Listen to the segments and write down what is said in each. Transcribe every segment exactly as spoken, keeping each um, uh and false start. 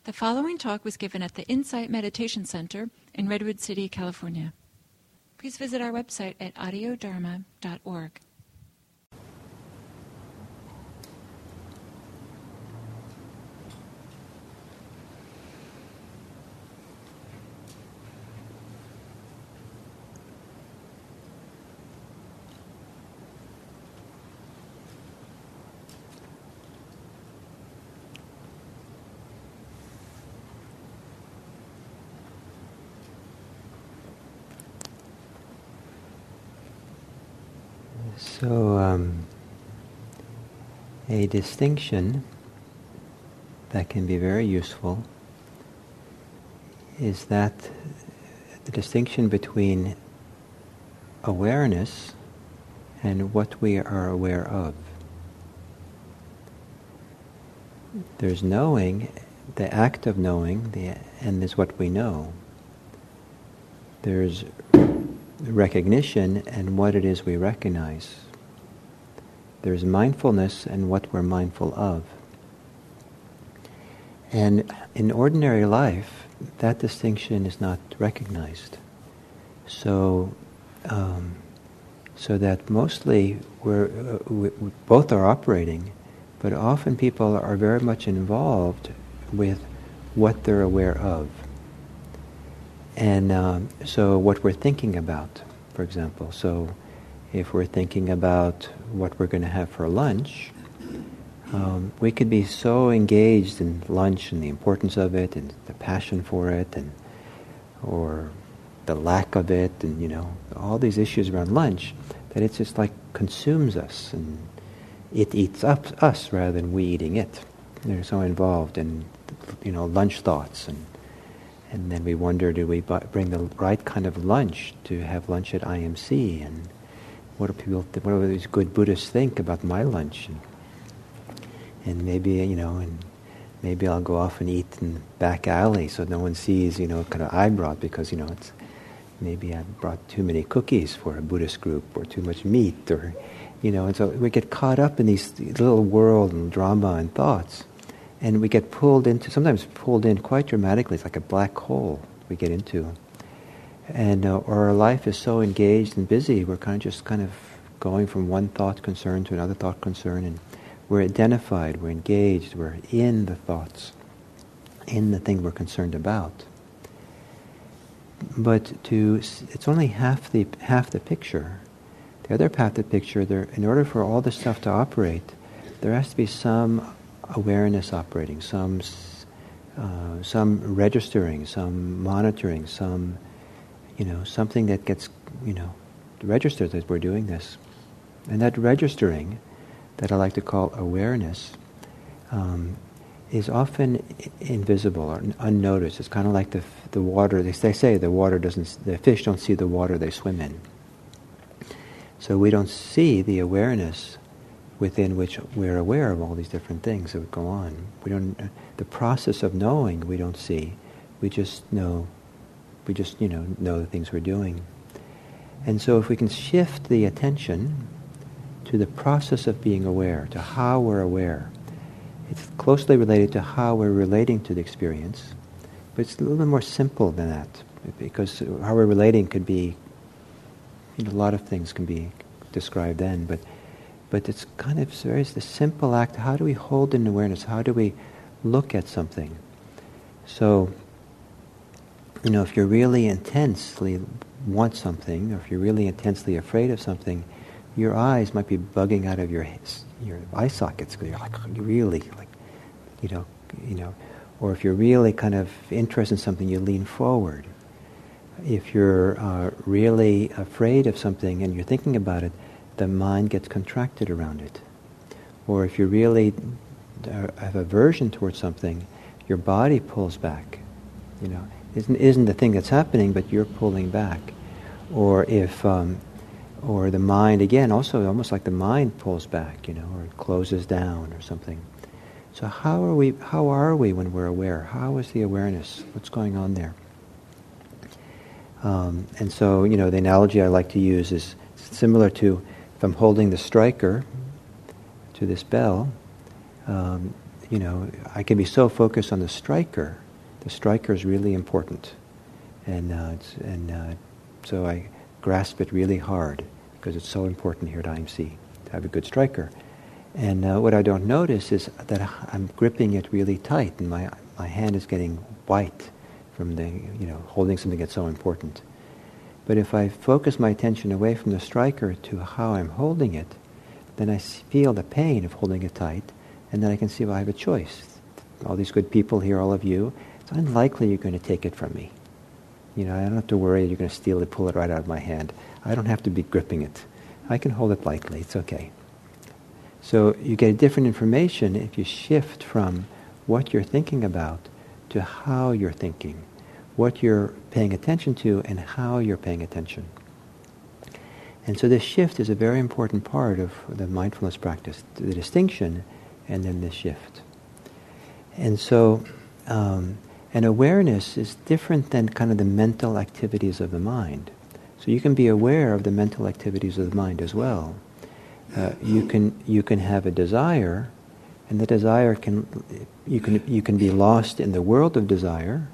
The following talk was given at the Insight Meditation Center in Redwood City, California. Please visit our website at audio dharma dot org. So, um, a distinction that can be very useful is that the distinction between awareness and what we are aware of. There's knowing, the act of knowing, the, and there's what we know. There's recognition and what it is we recognize. There's mindfulness and what we're mindful of. And in ordinary life, that distinction is not recognized. So, um, so that mostly we're uh, we, we both are operating, but often people are very much involved with what they're aware of. And um, so what we're thinking about, for example, so if we're thinking about what we're going to have for lunch, um, we could be so engaged in lunch and the importance of it and the passion for it and or the lack of it and, you know, all these issues around lunch that it's just like consumes us and it eats up us rather than we eating it. They're so involved in, you know, lunch thoughts and And then we wonder, do we bu- bring the right kind of lunch to have lunch at I M C? And what do people, th- what do these good Buddhists think about my lunch? And, and maybe, you know, and maybe I'll go off and eat in the back alley so no one sees, you know, what kind of I brought because, you know, it's maybe I brought too many cookies for a Buddhist group or too much meat or, you know, and so we get caught up in these little world and drama and thoughts. And we get pulled into, sometimes pulled in quite dramatically. It's like a black hole we get into. And uh, or our life is so engaged and busy, we're kind of just kind of going from one thought concern to another thought concern, and we're identified, we're engaged, we're in the thoughts, in the thing we're concerned about. But to, it's only half the half the picture. The other half of the picture, there, in order for all this stuff to operate, there has to be some awareness operating, some uh, some registering, some monitoring, some, you know, something that gets, you know, registered that we're doing this. And that registering, that I like to call awareness, um, is often I- invisible or unnoticed. It's kind of like the the water. They, they say the water doesn't, the fish don't see the water they swim in. So we don't see the awareness within which we're aware of all these different things that would go on. We don't, uh, the process of knowing we don't see. We just know, we just, you know, know the things we're doing. And so if we can shift the attention to the process of being aware, to how we're aware, it's closely related to how we're relating to the experience, but it's a little bit more simple than that, because how we're relating could be, you know, a lot of things can be described then, but But it's kind of very it's the simple act. How do we hold in awareness? How do we look at something? So, you know, if you're really intensely want something, or if you're really intensely afraid of something, your eyes might be bugging out of your your eye sockets. You're like really, like, you know, you know. Or if you're really kind of interested in something, you lean forward. If you're uh, really afraid of something and you're thinking about it, the mind gets contracted around it. Or if you really uh, have aversion towards something, your body pulls back. You know, isn't isn't the thing that's happening, but you're pulling back. Or if, um, or the mind again, also almost like the mind pulls back. You know, or it closes down or something. So how are we? How are we when we're aware? How is the awareness? What's going on there? Um, and so, you know, the analogy I like to use is similar to if I'm holding the striker to this bell. Um, you know, I can be so focused on the striker. The striker is really important. And, uh, it's, and uh, so I grasp it really hard because it's so important here at I M C to have a good striker. And uh, what I don't notice is that I'm gripping it really tight, and my my hand is getting white from the, you know, holding something that's so important. But if I focus my attention away from the striker to how I'm holding it, then I feel the pain of holding it tight, and then I can see, well, I have a choice. All these good people here, all of you, it's unlikely you're going to take it from me. You know, I don't have to worry you're going to steal it, pull it right out of my hand. I don't have to be gripping it. I can hold it lightly. It's okay. So you get different information if you shift from what you're thinking about to how you're thinking, what you're paying attention to and how you're paying attention. And so this shift is a very important part of the mindfulness practice, the distinction and then the shift. And so um, an awareness is different than kind of the mental activities of the mind. So you can be aware of the mental activities of the mind as well. Uh, you can you can have a desire, and the desire can you can you can be lost in the world of desire,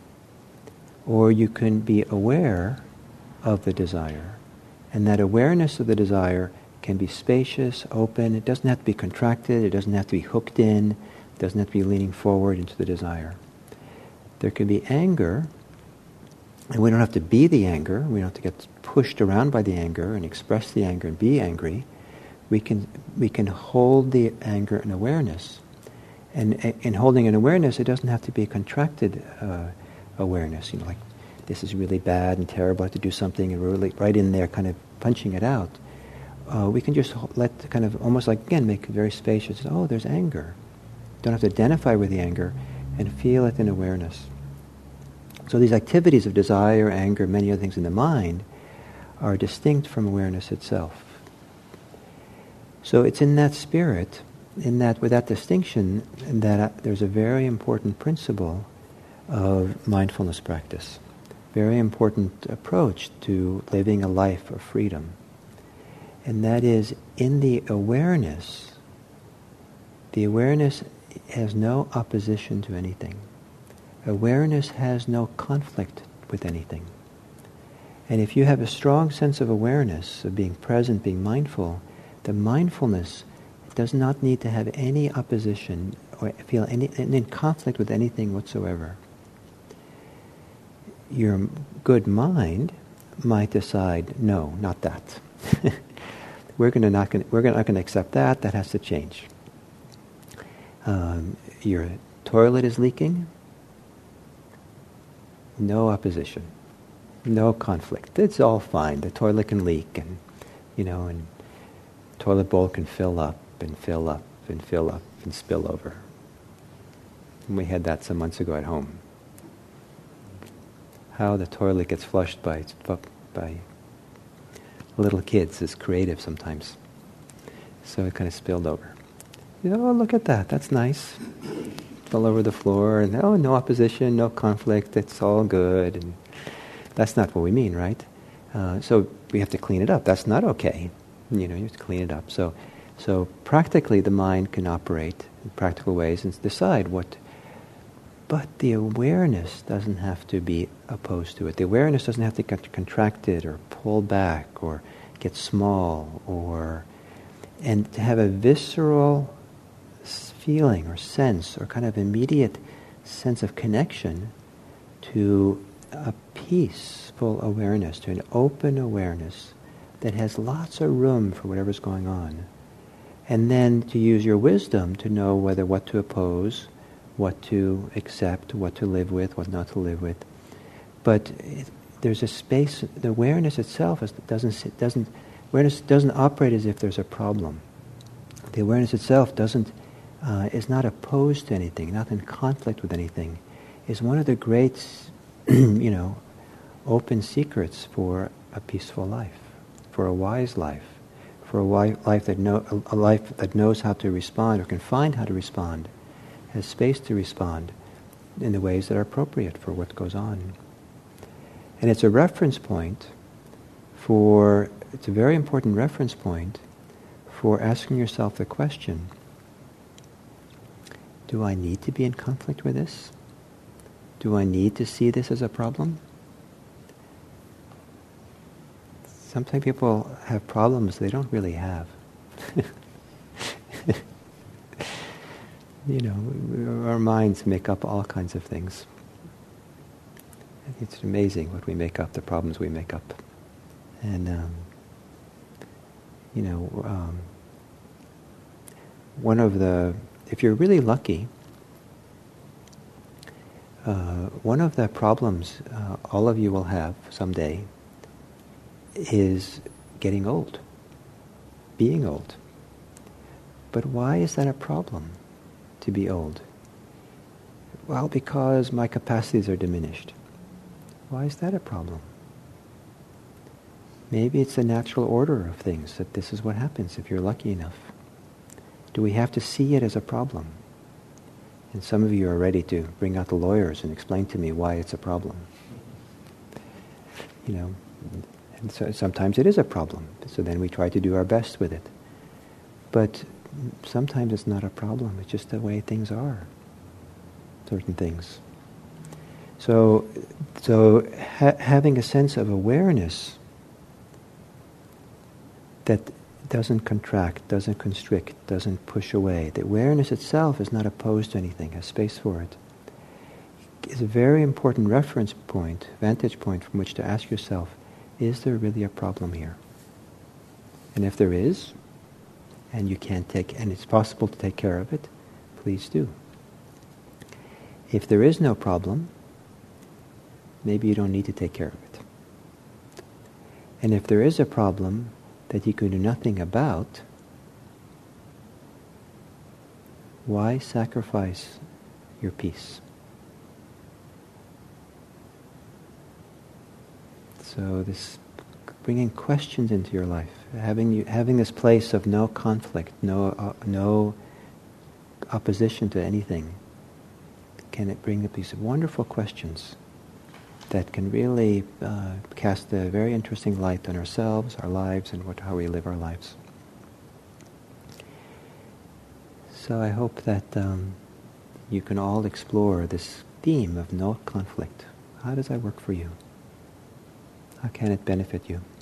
or you can be aware of the desire, and that awareness of the desire can be spacious, open. It doesn't have to be contracted. It doesn't have to be hooked in. It doesn't have to be leaning forward into the desire. There can be anger, and we don't have to be the anger. We don't have to get pushed around by the anger and express the anger and be angry. We can we can hold the anger in awareness, and in holding an awareness, it doesn't have to be a contracted uh, awareness. You know, like this is really bad and terrible. I have to do something, and we're really right in there, kind of punching it out. Uh, we can just let kind of almost like again make it very spacious. Oh, there's anger. Don't have to identify with the anger, and feel it in awareness. So these activities of desire, anger, many other things in the mind are distinct from awareness itself. So it's in that spirit, in that with that distinction, that uh, there's a very important principle of mindfulness practice, very important approach to living a life of freedom. And that is, in the awareness, the awareness has no opposition to anything. Awareness has no conflict with anything. And if you have a strong sense of awareness, of being present, being mindful, the mindfulness does not need to have any opposition or feel any in conflict with anything whatsoever. Your good mind might decide, no, not that. we're going to not going we're not going to accept that. That has to change. Um, your toilet is leaking. No opposition, no conflict. It's all fine. The toilet can leak, and you know, and toilet bowl can fill up and fill up and fill up and spill over. And we had that some months ago at home. How the toilet gets flushed by by little kids is creative sometimes. So it kind of spilled over. You know, oh, look at that. That's nice. Fell over the floor, and oh, no opposition, no conflict. It's all good. And that's not what we mean, right? Uh, so we have to clean it up. That's not okay. You know, you have to clean it up. So, so practically, the mind can operate in practical ways and decide what. But the awareness doesn't have to be opposed to it. The awareness doesn't have to get contracted or pull back or get small or, and to have a visceral feeling or sense or kind of immediate sense of connection to a peaceful awareness, to an open awareness that has lots of room for whatever's going on. And then to use your wisdom to know whether what to oppose, what to accept, what to live with, what not to live with. But it, there's a space, the awareness itself is, doesn't, doesn't, awareness doesn't operate as if there's a problem. The awareness itself doesn't, uh, is not opposed to anything, not in conflict with anything. Is one of the great, you know, open secrets for a peaceful life, for a wise life, for a wi- life that know, a life that knows how to respond or can find how to respond, has space to respond in the ways that are appropriate for what goes on. And it's a reference point for, it's a very important reference point for asking yourself the question, Do I need to be in conflict with this? Do I need to see this as a problem? Sometimes people have problems they don't really have. You know, our minds make up all kinds of things. It's amazing what we make up, the problems we make up. And, um, you know, um, one of the, if you're really lucky, uh, one of the problems uh, all of you will have someday is getting old, being old. But why is that a problem, to be old? Well, because my capacities are diminished. Why is that a problem? Maybe it's the natural order of things, that this is what happens if you're lucky enough. Do we have to see it as a problem? And some of you are ready to bring out the lawyers and explain to me why it's a problem. You know, and so sometimes it is a problem, so then we try to do our best with it. But sometimes it's not a problem, it's just the way things are, certain things. So, so ha- having a sense of awareness that doesn't contract, doesn't constrict, doesn't push away. The awareness itself is not opposed to anything, has space for it. It's a very important reference point, vantage point from which to ask yourself, is there really a problem here? And if there is, and you can't take, and it's possible to take care of it, please do. If there is no problem, maybe you don't need to take care of it. And if there is a problem that you can do nothing about, why sacrifice your peace? So this bringing questions into your life, having you having this place of no conflict, no uh, no opposition to anything, can it bring up these wonderful questions that can really uh, cast a very interesting light on ourselves, our lives, and what, how we live our lives. So I hope that um, you can all explore this theme of no conflict. How does that work for you? How can it benefit you?